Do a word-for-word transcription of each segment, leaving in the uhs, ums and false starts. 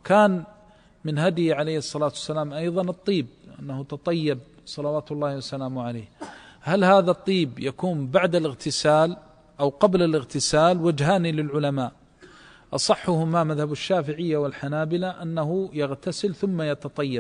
وكان من هدي عليه الصلاة والسلام أيضا الطيب، أنه تطيب صلوات الله وسلامه عليه. هل هذا الطيب يكون بعد الاغتسال أو قبل الاغتسال؟ وجهان للعلماء، أصحهما مذهب الشافعية والحنابلة أنه يغتسل ثم يتطيب،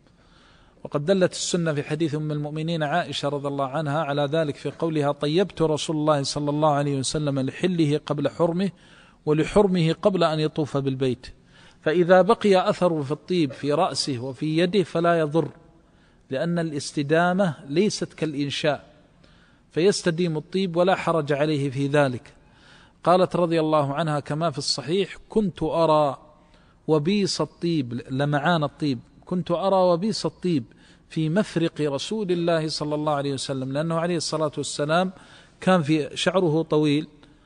وقد دلت السنة في حديث أم المؤمنين عائشة رضي الله عنها على ذلك في قولها: طيبت رسول الله صلى الله عليه وسلم لحله قبل حرمه ولحرمه قبل أن يطوف بالبيت، فإذا بقي أثر في الطيب في رأسه وفي يده فلا يضر، لأن الاستدامة ليست كالإنشاء، فيستديم الطيب ولا حرج عليه في ذلك. قالت رضي الله عنها كما في الصحيح: كنت أرى وبيص الطيب، لمعان الطيب، كنت أرى وبيص الطيب في مفرق رسول الله صلى الله عليه وسلم، لأنه عليه الصلاة والسلام كان في شعره طويل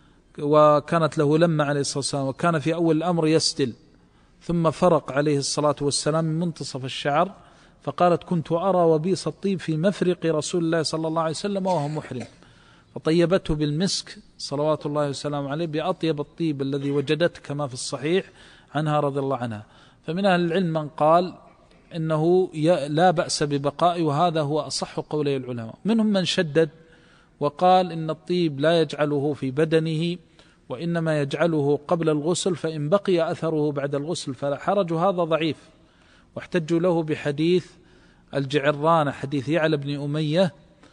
وكانت له لمة عليه الصلاة والسلام، وكان في أول الأمر يستل، ثم فرق عليه الصلاة والسلام من منتصف الشعر، فقالت: كنت أرى وبيص الطيب في مفرق رسول الله صلى الله عليه وسلم وهو محرم، فطيبته بالمسك صلوات الله وسلامه عليه بأطيب الطيب الذي وجدته كما في الصحيح عنها رضي الله عنها. فمن أهل العلم من قال إنه لا بأس ببقائه، وهذا هو أصح قولي العلماء. منهم من شدد وقال إن الطيب لا يجعله في بدنه، وإنما يجعله قبل الغسل، فإن بقي أثره بعد الغسل فلا حرج، وهذا ضعيف، واحتجوا له بحديث الجعرانة، حديث يعلى بن أمية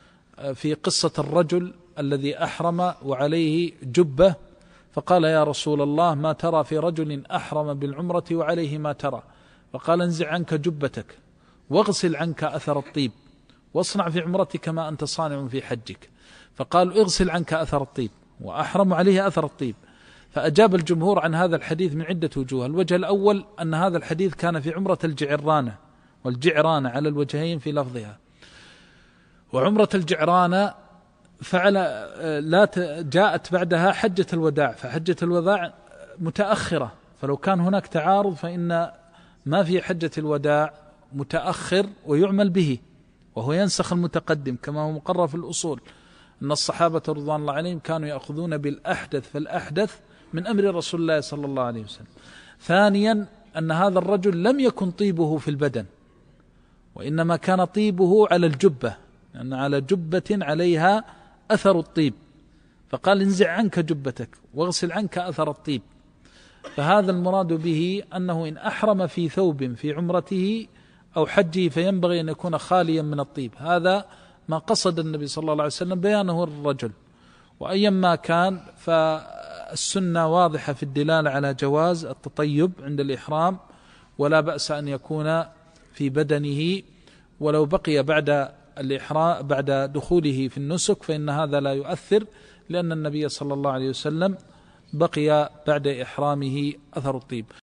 في قصة الرجل الذي أحرم وعليه جبة، فقال: يا رسول الله، ما ترى في رجل أحرم بالعمرة وعليه ما ترى؟ فقال: انزع عنك جبتك واغسل عنك أثر الطيب واصنع في عمرتك ما أنت صانع في حجك. فقال: اغسل عنك أثر الطيب، وأحرم عليه أثر الطيب. فأجاب الجمهور عن هذا الحديث من عدة وجوه. الوجه الأول أن هذا الحديث كان في عمرة الجعرانة، والجعرانة على الوجهين في لفظها، وعمرة الجعرانة فعل لا جاءت بعدها حجة الوداع، فحجة الوداع متأخرة، فلو كان هناك تعارض فإن ما في حجة الوداع متأخر ويعمل به، وهو ينسخ المتقدم كما هو مقرر في الأصول، أن الصحابة رضوان الله عليهم كانوا يأخذون بالأحدث فالأحدث من أمر رسول الله صلى الله عليه وسلم. ثانيا أن هذا الرجل لم يكن طيبه في البدن، وإنما كان طيبه على الجبة، لأن يعني على جبة عليها أثر الطيب، فقال: انزع عنك جبتك واغسل عنك أثر الطيب. فهذا المراد به أنه إن أحرم في ثوب في عمرته أو حجه فينبغي أن يكون خاليا من الطيب، هذا ما قصد النبي صلى الله عليه وسلم بيانه الرجل. وأيما كان فالسنة واضحة في الدلالة على جواز التطيب عند الإحرام، ولا بأس أن يكون في بدنه، ولو بقي بعد الإحرام بعد دخوله في النسك فإن هذا لا يؤثر، لأن النبي صلى الله عليه وسلم بقي بعد إحرامه أثر الطيب.